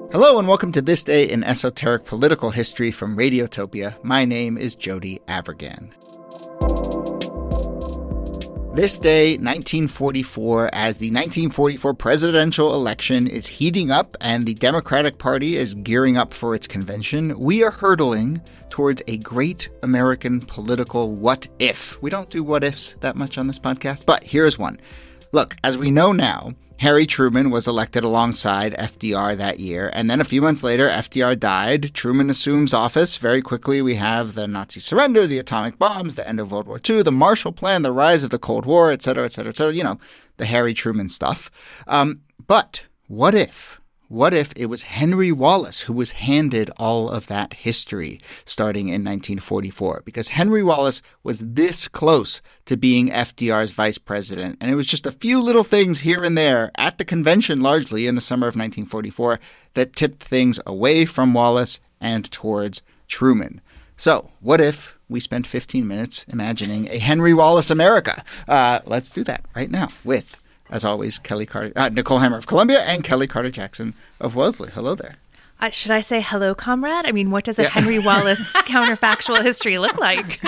Hello and welcome to This Day in Esoteric Political History from Radiotopia. My name is Jody Avirgan. This day, 1944, as the 1944 presidential election is heating up and the Democratic Party is gearing up for its convention, we are hurtling towards a great American political what-if. We don't do what-ifs that much on this podcast, but here's one. Look, as we know now, Harry Truman was elected alongside FDR that year, and then a few months later, FDR died. Truman assumes office. Very quickly, we have the Nazi surrender, the atomic bombs, the end of World War II, the Marshall Plan, the rise of the Cold War, et cetera, et cetera, et cetera. You know, the Harry Truman stuff. But what if? What if it was Henry Wallace who was handed all of that history starting in 1944? Because Henry Wallace was this close to being FDR's vice president. And it was just a few little things here and there at the convention, largely in the summer of 1944, that tipped things away from Wallace and towards Truman. So what if we spent 15 minutes imagining a Henry Wallace America? Let's do that right now with, as always, Nicole Hammer of Columbia and Kelly Carter Jackson of Wellesley. Hello there. Should I say hello, comrade? I mean, what does a Henry Wallace counterfactual history look like?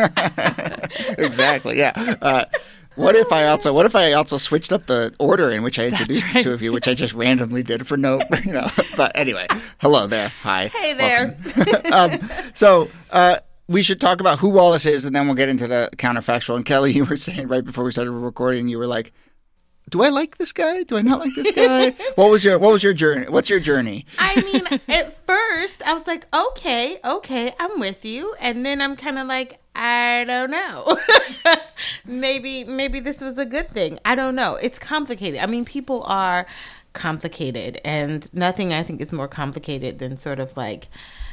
Exactly, yeah. What if I also switched up the order in which I introduced the two of you, which I just randomly did for no, But anyway, hello there. Hi. Hey there. So we should talk about who Wallace is, and then we'll get into the counterfactual. And Kelly, you were saying right before we started recording, you were like, do I like this guy? Do I not like this guy? What was your journey? What's your journey? I mean, at first I was like, okay, I'm with you. And then I'm kind of like, I don't know. maybe this was a good thing. I don't know. It's complicated. I mean, people are complicated, and nothing I think is more complicated than sort of like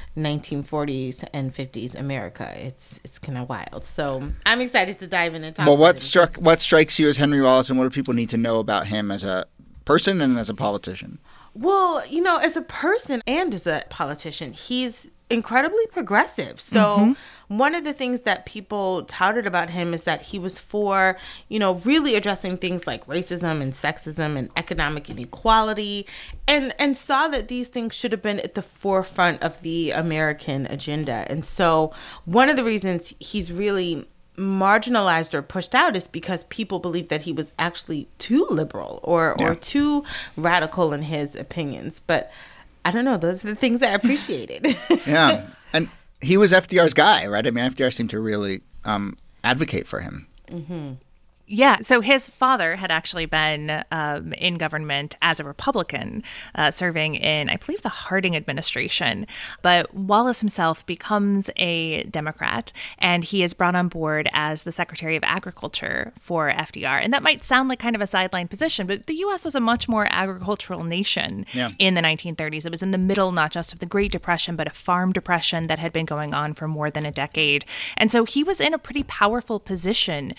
1940s and 50s America. It's kind of wild. So I'm excited to dive in and talk. Well, what strikes you as Henry Wallace, and what do people need to know about him as a person and as a politician? Well, as a person and as a politician, he's incredibly progressive. So one of the things that people touted about him is that he was for, really addressing things like racism and sexism and economic inequality, and saw that these things should have been at the forefront of the American agenda. And so one of the reasons he's really marginalized or pushed out is because people believe that he was actually too liberal or too radical in his opinions. But I don't know. Those are the things I appreciated. Yeah. And he was FDR's guy, right? I mean, FDR seemed to really advocate for him. Mm-hmm. Yeah. So his father had actually been in government as a Republican, serving in, I believe, the Harding administration. But Wallace himself becomes a Democrat, and he is brought on board as the Secretary of Agriculture for FDR. And that might sound like kind of a sideline position, but the U.S. was a much more agricultural nation in the 1930s. It was in the middle, not just of the Great Depression, but a farm depression that had been going on for more than a decade. And so he was in a pretty powerful position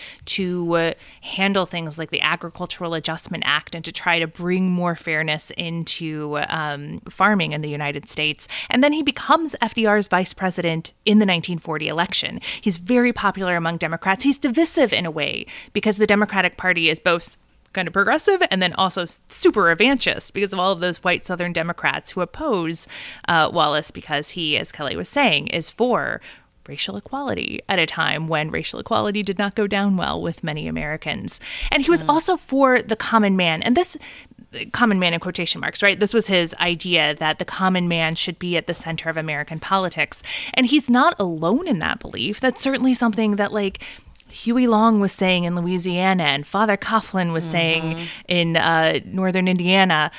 to handle things like the Agricultural Adjustment Act and to try to bring more fairness into farming in the United States. And then he becomes FDR's vice president in the 1940 election. He's very popular among Democrats. He's divisive in a way because the Democratic Party is both kind of progressive and then also super revanchist because of all of those white Southern Democrats who oppose Wallace because he, as Kelly was saying, is for racial equality at a time when racial equality did not go down well with many Americans. And he was also for the common man. And this common man in quotation marks, right? This was his idea that the common man should be at the center of American politics. And he's not alone in that belief. That's certainly something that Huey Long was saying in Louisiana and Father Coughlin was saying in northern Indiana.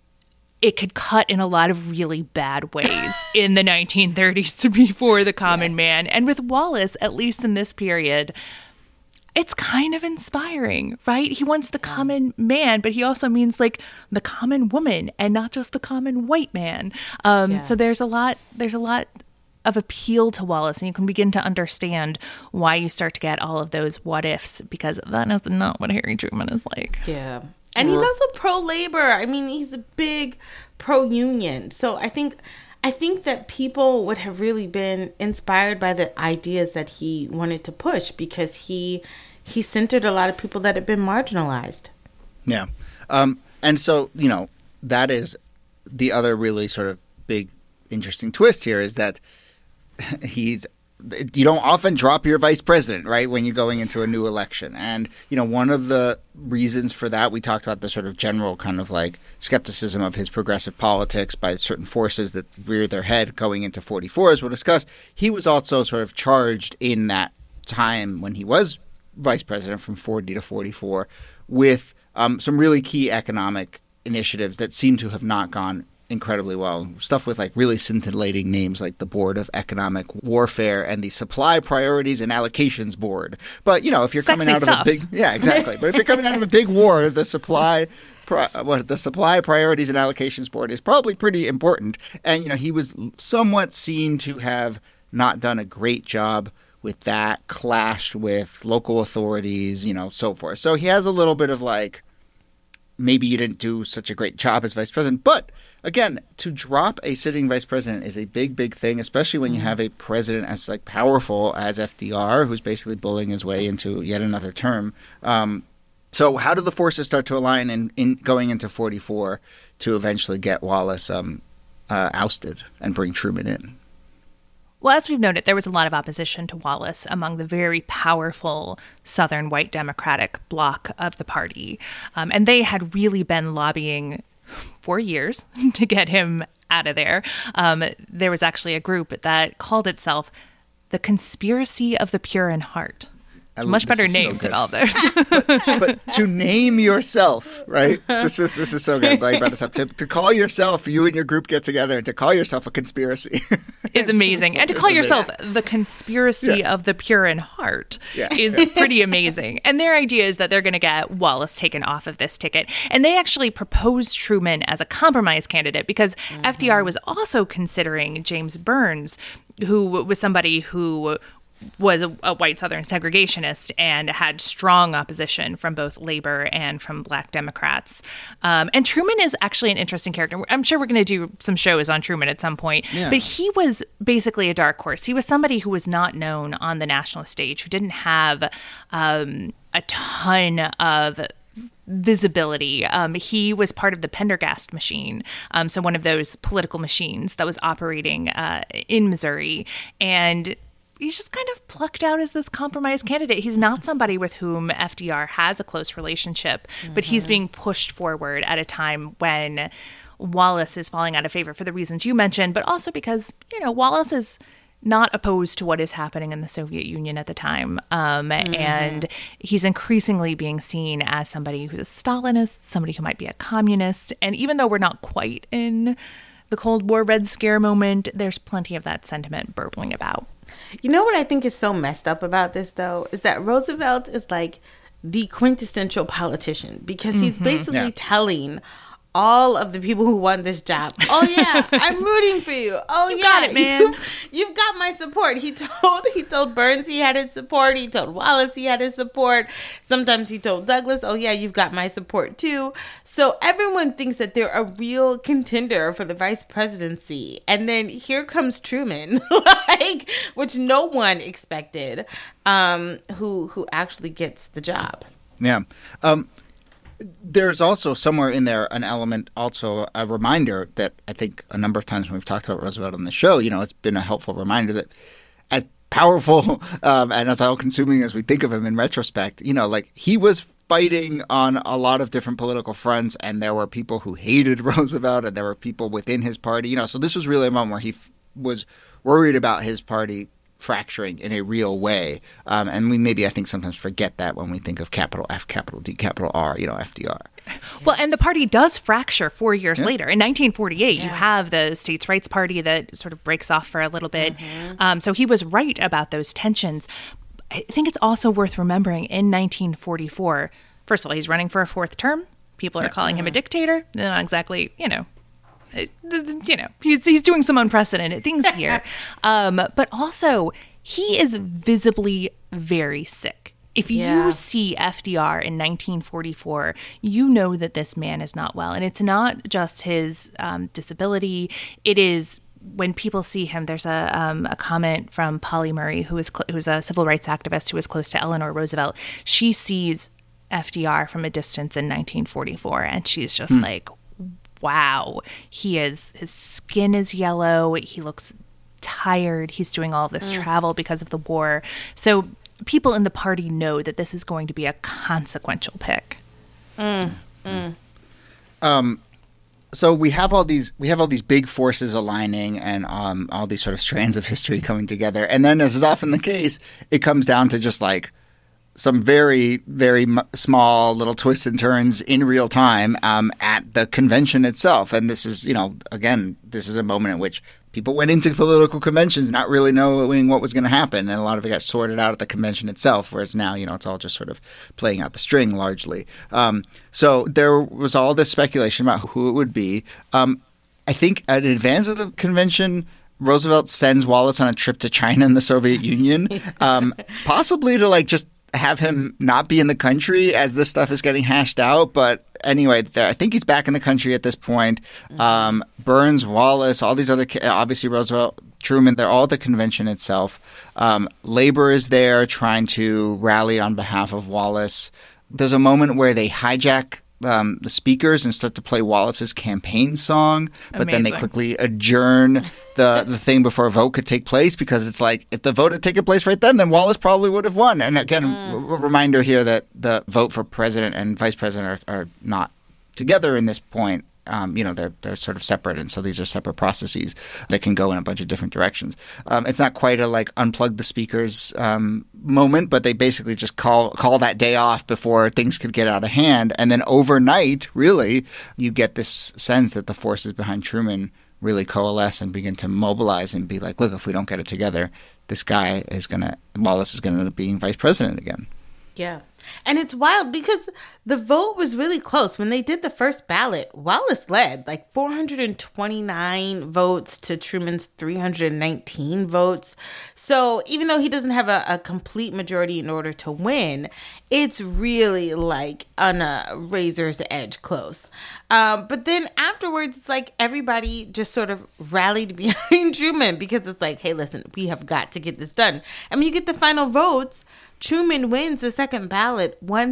It could cut in a lot of really bad ways in the 1930s to be for the common man. And with Wallace, at least in this period, it's kind of inspiring, right? He wants the common man, but he also means the common woman and not just the common white man. So there's a lot of appeal to Wallace, and you can begin to understand why you start to get all of those what ifs, because that is not what Harry Truman is like. Yeah. And he's also pro-labor. I mean, he's a big pro-union. So I think that people would have really been inspired by the ideas that he wanted to push because he centered a lot of people that had been marginalized. Yeah. And so, that is the other really sort of big, interesting twist here is that you don't often drop your vice president, right, when you're going into a new election. And, one of the reasons for that, we talked about the sort of general kind of like skepticism of his progressive politics by certain forces that rear their head going into 44, as we'll discuss. He was also sort of charged in that time when he was vice president from 40 to 44 with some really key economic initiatives that seem to have not gone incredibly well. Stuff with like really scintillating names like the Board of Economic Warfare and the Supply Priorities and Allocations Board. But, if you're coming out of a big... Yeah, exactly. But if you're coming out of a big war, the Supply Priorities and Allocations Board is probably pretty important. And, he was somewhat seen to have not done a great job with that, clashed with local authorities, so forth. So he has a little bit of like, maybe you didn't do such a great job as vice president. But again, to drop a sitting vice president is a big, big thing, especially when you have a president as like powerful as FDR, who's basically bullying his way into yet another term. So how do the forces start to align in going into 44 to eventually get Wallace ousted and bring Truman in? Well, as we've noted, there was a lot of opposition to Wallace among the very powerful Southern white Democratic bloc of the party. And they had really been lobbying for years to get him out of there. There was actually a group that called itself the Conspiracy of the Pure in Heart. Much better name than all those. but to name yourself, right? This is so good. I'm glad you brought this up. To call yourself, you and your group get together, and to call yourself a conspiracy is amazing. And to call yourself the Conspiracy of the Pure in Heart is pretty amazing. And their idea is that they're going to get Wallace taken off of this ticket. And they actually proposed Truman as a compromise candidate because FDR was also considering James Burns, who was somebody who was a white Southern segregationist and had strong opposition from both labor and from black Democrats. And Truman is actually an interesting character. I'm sure we're going to do some shows on Truman at some point, but he was basically a dark horse. He was somebody who was not known on the national stage, who didn't have a ton of visibility. He was part of the Pendergast machine, so one of those political machines that was operating in Missouri. And he's just kind of plucked out as this compromise candidate. He's not somebody with whom FDR has a close relationship, but he's being pushed forward at a time when Wallace is falling out of favor for the reasons you mentioned, but also because, Wallace is not opposed to what is happening in the Soviet Union at the time. And he's increasingly being seen as somebody who's a Stalinist, somebody who might be a communist. And even though we're not quite in the Cold War Red Scare moment, there's plenty of that sentiment burbling about. You know what I think is so messed up about this, though, is that Roosevelt is like the quintessential politician because he's basically telling all of the people who won this job, oh yeah, I'm rooting for you. Oh you yeah, got it, man. You've got my support. He told Burns he had his support. He told Wallace he had his support. Sometimes he told Douglas, oh yeah, you've got my support too. So everyone thinks that they're a real contender for the vice presidency. And then here comes Truman, which no one expected, who actually gets the job. Yeah. There's also somewhere in there an element, also a reminder that I think a number of times when we've talked about Roosevelt on the show, it's been a helpful reminder that as powerful and as all-consuming as we think of him in retrospect, he was fighting on a lot of different political fronts, and there were people who hated Roosevelt, and there were people within his party. So this was really a moment where he was worried about his party fracturing in a real way. And we maybe, I think, sometimes forget that when we think of capital F, capital D, capital R, FDR. Well, and the party does fracture 4 years later. In 1948, you have the States' Rights Party that sort of breaks off for a little bit. So he was right about those tensions. I think it's also worth remembering in 1944, first of all, he's running for a fourth term. People are calling him a dictator. They're not exactly, he's doing some unprecedented things here. But also, he is visibly very sick. If you see FDR in 1944, you know that this man is not well. And it's not just his disability. It is when people see him. There's a comment from Polly Murray, who's a civil rights activist who was close to Eleanor Roosevelt. She sees FDR from a distance in 1944, and she's just like, wow, his skin is yellow. He looks tired. He's doing all of this travel because of the war. So people in the party know that this is going to be a consequential pick. So we have all these big forces aligning and all these sort of strands of history coming together. And then, as is often the case, it comes down to just like some very, very small little twists and turns in real time at the convention itself. And this is, again, this is a moment in which people went into political conventions not really knowing what was going to happen. And a lot of it got sorted out at the convention itself, whereas now, it's all just sort of playing out the string largely. So there was all this speculation about who it would be. I think in advance of the convention, Roosevelt sends Wallace on a trip to China and the Soviet Union, possibly to just have him not be in the country as this stuff is getting hashed out. But anyway, I think he's back in the country at this point. Burns, Wallace, all these other, obviously Roosevelt, Truman, they're all at the convention itself. Labor is there trying to rally on behalf of Wallace. There's a moment where they hijack the speakers and start to play Wallace's campaign song, but then they quickly adjourn the thing before a vote could take place, because it's like, if the vote had taken place right then Wallace probably would have won. And again, a reminder here that the vote for president and vice president are not together in this point. They're sort of separate, and so these are separate processes that can go in a bunch of different directions. It's not quite a unplug the speakers moment, but they basically just call that day off before things could get out of hand. And then overnight, really, you get this sense that the forces behind Truman really coalesce and begin to mobilize and be like, look, if we don't get it together, Wallace is going to end up being vice president again. Yeah. And it's wild because the vote was really close. When they did the first ballot, Wallace led 429 votes to Truman's 319 votes. So even though he doesn't have a complete majority in order to win, it's really on a razor's edge close. But then afterwards, it's everybody just sort of rallied behind Truman, because it's hey, listen, we have got to get this done. And when you get the final votes, Truman wins the second ballot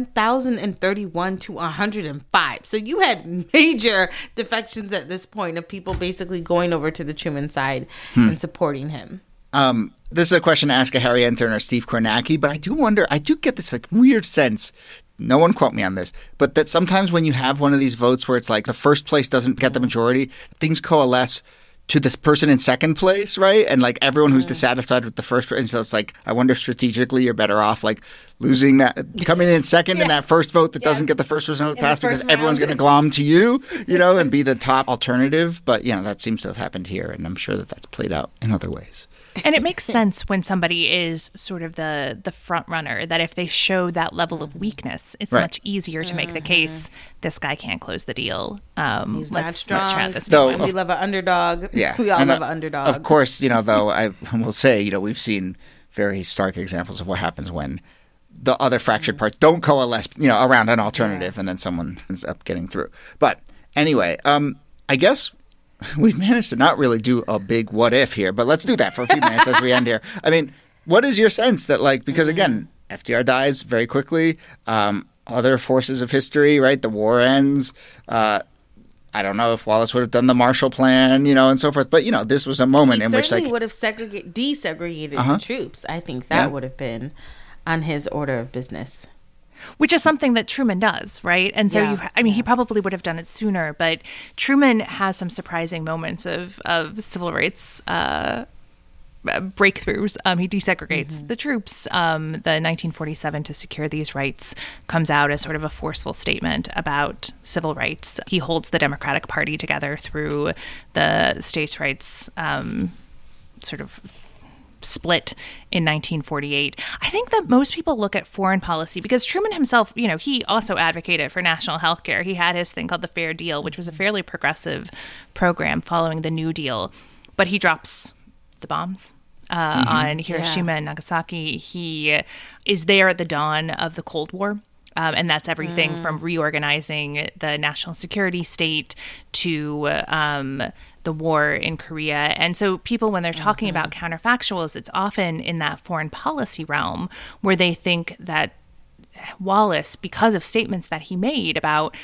1,031 to 105. So you had major defections at this point of people basically going over to the Truman side and supporting him. This is a question to ask a Harry Entern or Steve Kornacki, but I do get this weird sense, no one quote me on this, but that sometimes when you have one of these votes where it's the first place doesn't get the majority, things coalesce to this person in second place, right? And everyone who's dissatisfied with the first person. So it's I wonder if strategically you're better off losing that, coming in second in that first vote that doesn't get the first person to pass, because everyone's going to glom to you, and be the top alternative. But, that seems to have happened here, and I'm sure that that's played out in other ways. And it makes sense when somebody is sort of the front runner, that if they show that level of weakness, it's much easier to make the case, this guy can't close the deal. He's not strong. Let's try this. So, we love an underdog. Yeah. We all love an underdog. Of course, though, I will say, we've seen very stark examples of what happens when the other fractured parts don't coalesce, around an alternative, and then someone ends up getting through. But anyway, I guess we've managed to not really do a big what if here, but let's do that for a few minutes as we end here. I mean, what is your sense that because again, FDR dies very quickly, other forces of history, right? The war ends. I don't know if Wallace would have done the Marshall Plan, and so forth. But, this was a moment in which he would have desegregated the troops. I think that would have been on his order of business. Which is something that Truman does, right? And so, he probably would have done it sooner, but Truman has some surprising moments of civil rights breakthroughs. He desegregates the troops. The 1947 To Secure These Rights comes out as sort of a forceful statement about civil rights. He holds the Democratic Party together through the states' rights sort of split in 1948. I think that most people look at foreign policy because Truman himself, he also advocated for national health care. He had his thing called the Fair Deal, which was a fairly progressive program following the New Deal, but he drops the bombs on Hiroshima and Nagasaki. He is there at the dawn of the Cold War. And that's everything from reorganizing the national security state to the war in Korea. And so people, when they're talking about counterfactuals, it's often in that foreign policy realm where they think that Wallace, because of statements that he made about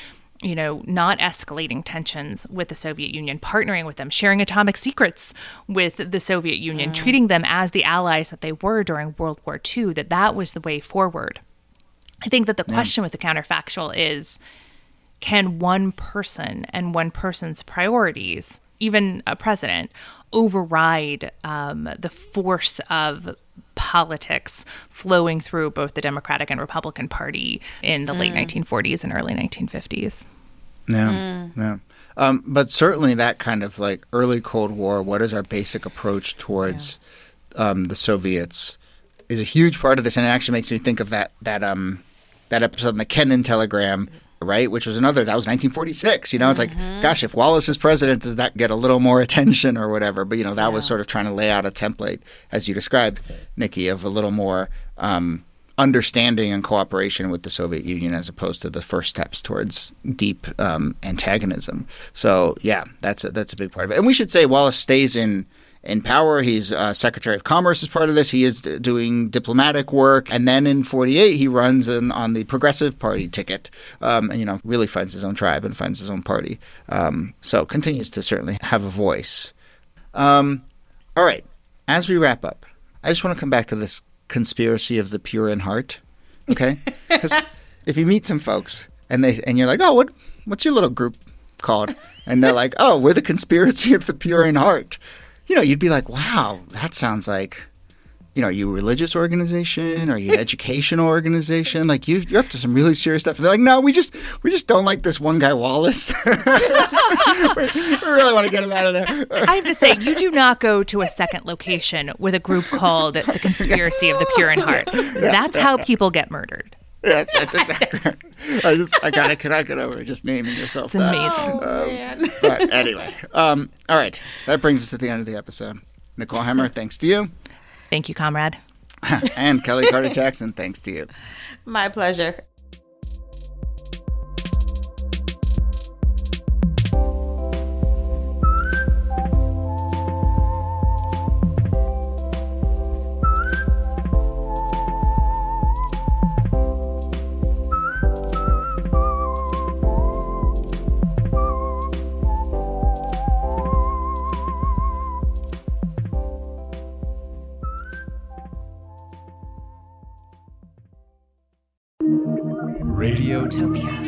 not escalating tensions with the Soviet Union, partnering with them, sharing atomic secrets with the Soviet Union, treating them as the allies that they were during World War II, that was the way forward. I think that the question with the counterfactual is, can one person and one person's priorities, even a president, override the force of politics flowing through both the Democratic and Republican Party in the late 1940s and early 1950s? Yeah. But certainly that kind of like early Cold War, what is our basic approach towards the Soviets, is a huge part of this. And it actually makes me think of that episode in the Kennan Telegram, right? Which was that was 1946. It's like, gosh, if Wallace is president, does that get a little more attention or whatever? But, that was sort of trying to lay out a template, as you described, Nikki, of a little more understanding and cooperation with the Soviet Union as opposed to the first steps towards deep antagonism. So, yeah, that's a big part of it. And we should say Wallace stays in power. He's Secretary of Commerce as part of this. He is doing diplomatic work. And then in 48, he runs on the Progressive Party ticket and, really finds his own tribe and finds his own party. So continues to certainly have a voice. All right. As we wrap up, I just want to come back to this conspiracy of the pure in heart. Okay? Because if you meet some folks and you're like, oh, what's your little group called? And they're like, oh, we're the conspiracy of the pure in heart. You'd be like, wow, that sounds like, are you a religious organization? Are you an educational organization? Like, you're up to some really serious stuff. And they're like, no, we just don't like this one guy, Wallace. we really want to get him out of there. I have to say, you do not go to a second location with a group called the Conspiracy of the Pure in Heart. That's how people get murdered. Yes, that's exactly right. I cannot get over just naming yourself. It's amazing. Man. But anyway, all right. That brings us to the end of the episode. Nicole Hemmer, thanks to you. Thank you, comrade. And Kelly Carter Jackson, thanks to you. My pleasure. Radiotopia.